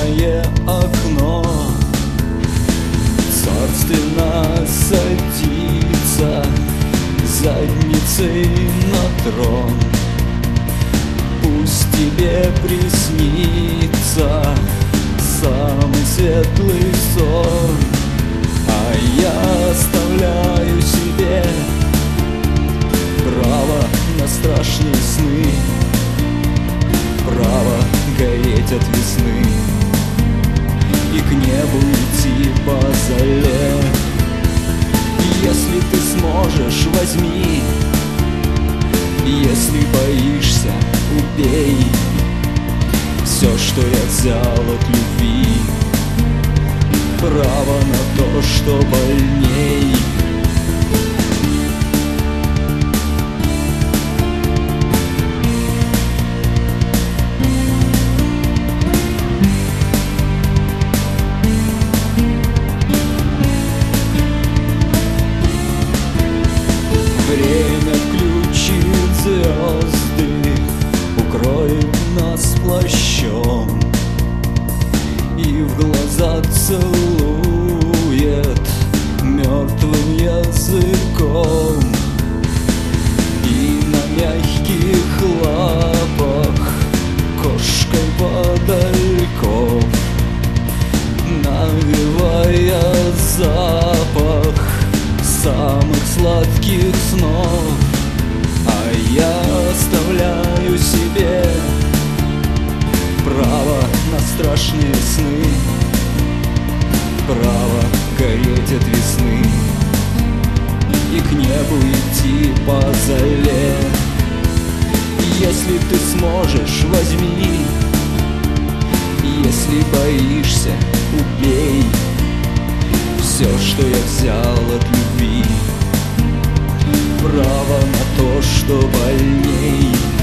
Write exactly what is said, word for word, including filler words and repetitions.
темное окно царственно садится задницей на трон. Пусть тебе приснится самый светлый сон, а я оставляю себе право на страшные сны, право гореть от весны и к небу идти по зале. Если ты сможешь, возьми, если боишься, убей все, что я взял от любви, право на то, что больней. Время включит звезды, укроет нас плащом и в глаза целует мертвым языком. И на мягких лапах кошкой подальков, навевая запах самых сладких снов, а я оставляю себе право на страшные сны, право гореть от весны и к небу идти по зале. Если ты сможешь, возьми, если боишься, убей все, что я взял от любви, право на то, что больней.